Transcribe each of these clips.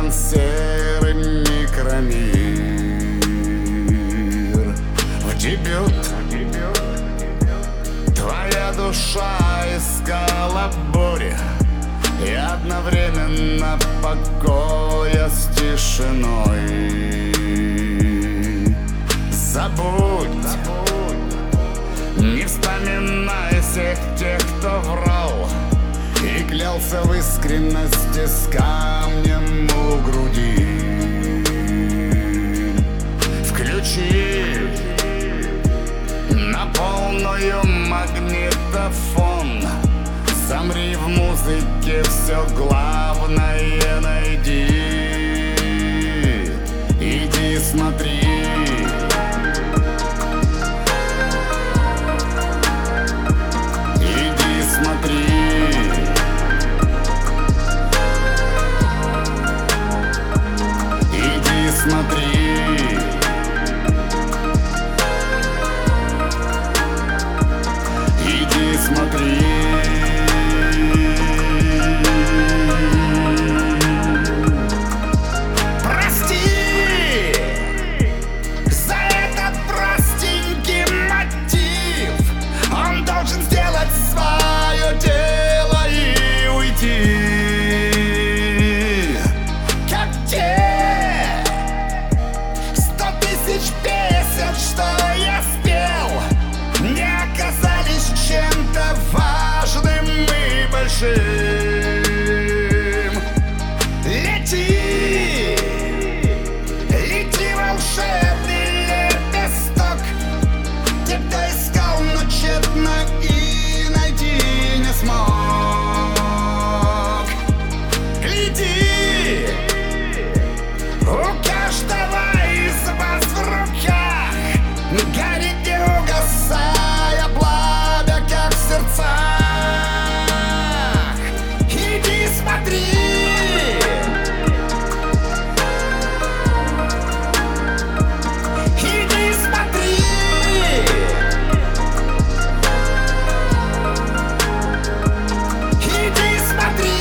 океан, серый микромир. В дебют твоя душа искала бури и одновременно покоя с тишиной. Забудь, не вспоминай всех тех, кто врал и клялся в искренности с камнем у груди. Включи на полную магнитофон, замри в музыке, все главное найди. Иди смотри. Смотри, иди смотри. Прости за этот простенький мотив. Он должен сделать свое дело и уйти. Как те песен, что я спел, не оказались чем-то важным и большим. Лети, лети, волшебный лепесток. Те, кто искал, но тщетно и найти не смог. Гляди, у каждого горит, не угасая пламя, как в сердцах. Иди смотри. Иди смотри. Иди смотри.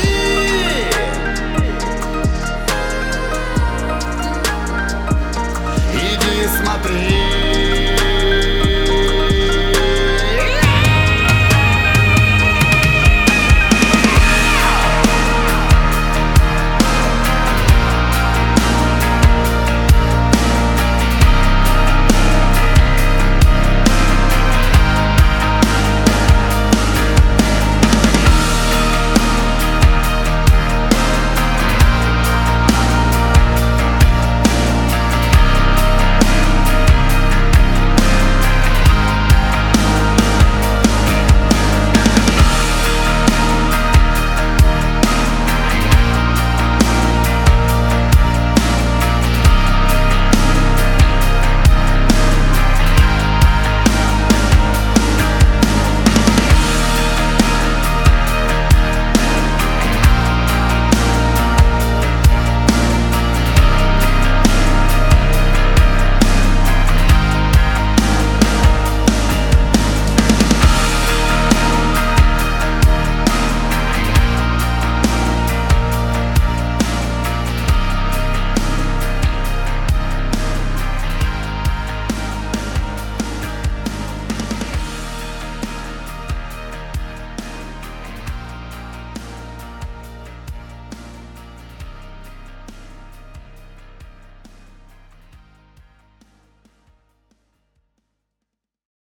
Иди смотри.